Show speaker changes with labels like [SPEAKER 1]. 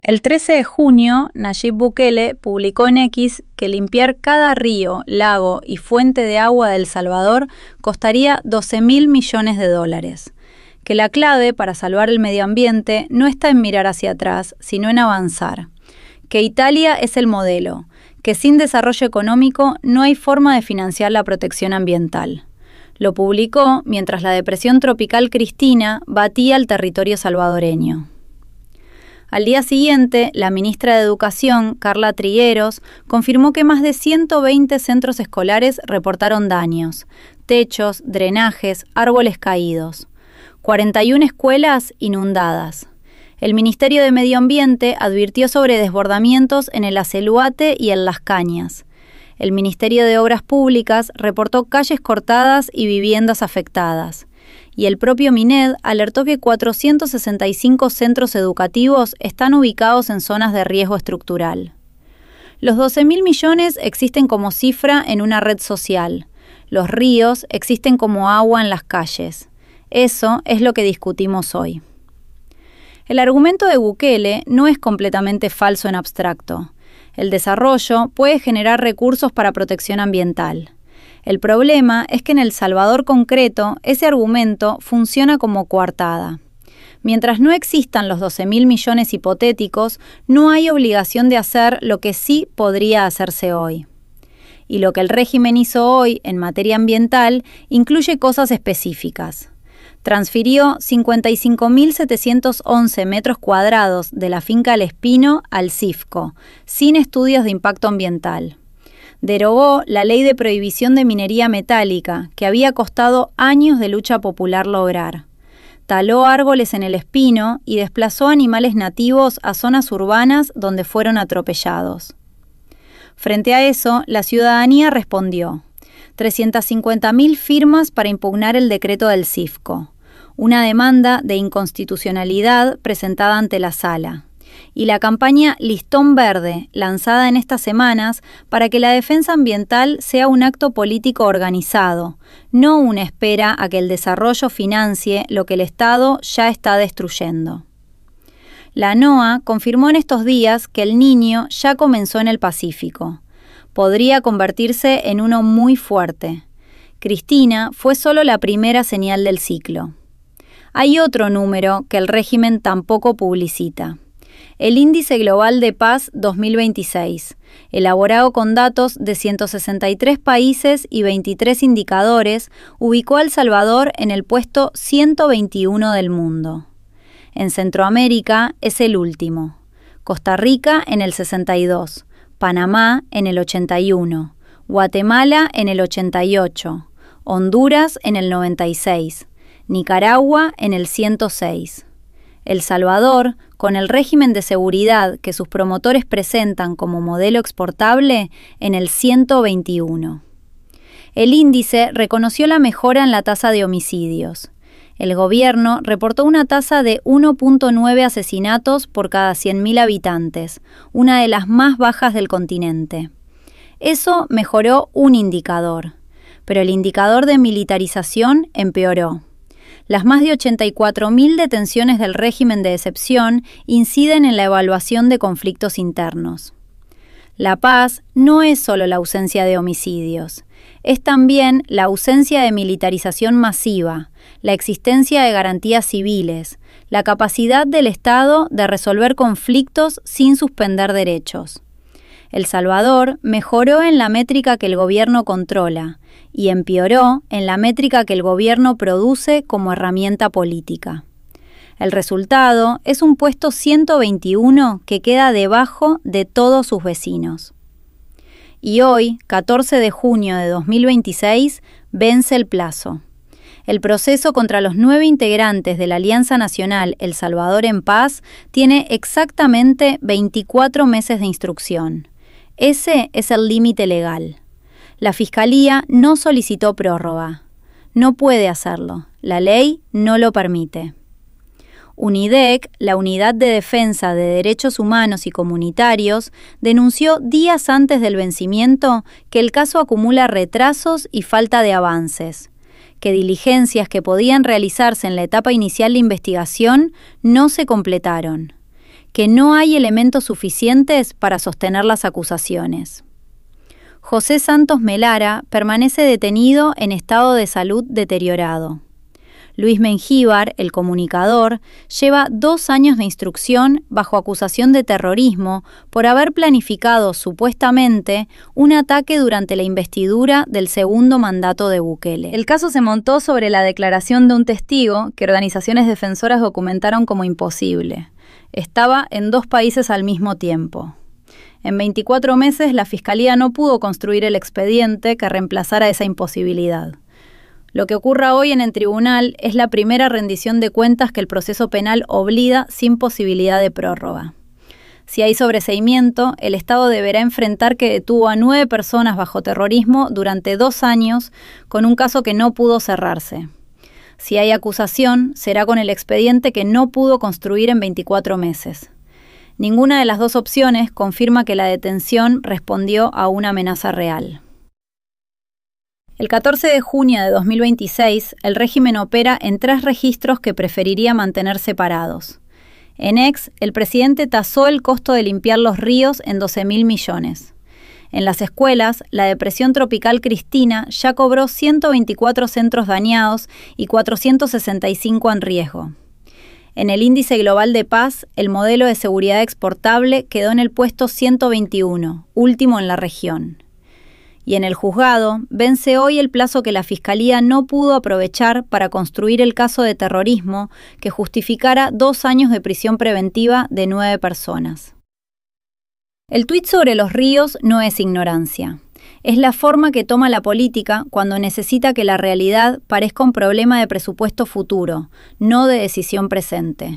[SPEAKER 1] El 13 de junio, Nayib Bukele publicó en X que limpiar cada río, lago y fuente de agua de El Salvador costaría $12.000 millones, que la clave para salvar el medio ambiente no está en mirar hacia atrás, sino en avanzar, que Italia es el modelo, que sin desarrollo económico no hay forma de financiar la protección ambiental. Lo publicó mientras la depresión tropical Cristina batía el territorio salvadoreño. Al día siguiente, la ministra de Educación, Carla Trigueros, confirmó que más de 120 centros escolares reportaron daños, techos, drenajes, árboles caídos. 41 escuelas inundadas. El Ministerio de Medio Ambiente advirtió sobre desbordamientos en el Acelhuate y en Las Cañas. El Ministerio de Obras Públicas reportó calles cortadas y viviendas afectadas. Y el propio MINED alertó que 465 centros educativos están ubicados en zonas de riesgo estructural. Los 12.000 millones existen como cifra en una red social. Los ríos existen como agua en las calles. Eso es lo que discutimos hoy. El argumento de Bukele no es completamente falso en abstracto. El desarrollo puede generar recursos para protección ambiental. El problema es que en El Salvador concreto, ese argumento funciona como coartada. Mientras no existan los 12.000 millones hipotéticos, no hay obligación de hacer lo que sí podría hacerse hoy. Y lo que el régimen hizo hoy en materia ambiental incluye cosas específicas. Transfirió 55.711 metros cuadrados de la finca El Espino al CIFCO, sin estudios de impacto ambiental. Derogó la ley de prohibición de minería metálica, que había costado años de lucha popular lograr. Taló árboles en El Espino y desplazó animales nativos a zonas urbanas donde fueron atropellados. Frente a eso, la ciudadanía respondió. 350.000 firmas para impugnar el decreto del CIFCO, una demanda de inconstitucionalidad presentada ante la Sala, y la campaña Listón Verde, lanzada en estas semanas para que la defensa ambiental sea un acto político organizado, no una espera a que el desarrollo financie lo que el Estado ya está destruyendo. La NOA confirmó en estos días que el Niño ya comenzó en el Pacífico. Podría convertirse en uno muy fuerte. Cristina fue solo la primera señal del ciclo. Hay otro número que el régimen tampoco publicita. El Índice Global de Paz 2026, elaborado con datos de 163 países y 23 indicadores, ubicó a El Salvador en el puesto 121 del mundo. En Centroamérica es el último. Costa Rica en el 62, Panamá en el 81, Guatemala en el 88, Honduras en el 96, Nicaragua en el 106. El Salvador, con el régimen de seguridad que sus promotores presentan como modelo exportable, en el 121. El índice reconoció la mejora en la tasa de homicidios. El gobierno reportó una tasa de 1.9 asesinatos por cada 100.000 habitantes, una de las más bajas del continente. Eso mejoró un indicador, pero el indicador de militarización empeoró. Las más de 84.000 detenciones del régimen de excepción inciden en la evaluación de conflictos internos. La paz no es solo la ausencia de homicidios, es también la ausencia de militarización masiva, la existencia de garantías civiles, la capacidad del Estado de resolver conflictos sin suspender derechos. El Salvador mejoró en la métrica que el gobierno controla y empeoró en la métrica que el gobierno produce como herramienta política. El resultado es un puesto 121 que queda debajo de todos sus vecinos. Y hoy, 14 de junio de 2026, vence el plazo. El proceso contra los 9 integrantes de la Alianza Nacional El Salvador en Paz tiene exactamente 24 meses de instrucción. Ese es el límite legal. La Fiscalía no solicitó prórroga. No puede hacerlo. La ley no lo permite. UNIDEC, la Unidad de Defensa de Derechos Humanos y Comunitarios, denunció días antes del vencimiento que el caso acumula retrasos y falta de avances, que diligencias que podían realizarse en la etapa inicial de investigación no se completaron, que no hay elementos suficientes para sostener las acusaciones. José Santos Melara permanece detenido en estado de salud deteriorado. Luis Mengíbar, el comunicador, lleva 2 años de instrucción bajo acusación de terrorismo por haber planificado supuestamente un ataque durante la investidura del segundo mandato de Bukele. El caso se montó sobre la declaración de un testigo que organizaciones defensoras documentaron como imposible. Estaba en 2 países al mismo tiempo. En 24 meses, la Fiscalía no pudo construir el expediente que reemplazara esa imposibilidad. Lo que ocurra hoy en el tribunal es la primera rendición de cuentas que el proceso penal obliga sin posibilidad de prórroga. Si hay sobreseimiento, el Estado deberá enfrentar que detuvo a 9 personas bajo terrorismo durante 2 años con un caso que no pudo cerrarse. Si hay acusación, será con el expediente que no pudo construir en 24 meses. Ninguna de las 2 opciones confirma que la detención respondió a una amenaza real. El 14 de junio de 2026, el régimen opera en 3 registros que preferiría mantener separados. En Ex, el presidente tasó el costo de limpiar los ríos en 12.000 millones. En las escuelas, la depresión tropical Cristina ya cobró 124 centros dañados y 465 en riesgo. En el índice global de paz, el modelo de seguridad exportable quedó en el puesto 121, último en la región. Y en el juzgado, vence hoy el plazo que la Fiscalía no pudo aprovechar para construir el caso de terrorismo que justificara 2 años de prisión preventiva de 9 personas. El tuit sobre los ríos no es ignorancia. Es la forma que toma la política cuando necesita que la realidad parezca un problema de presupuesto futuro, no de decisión presente.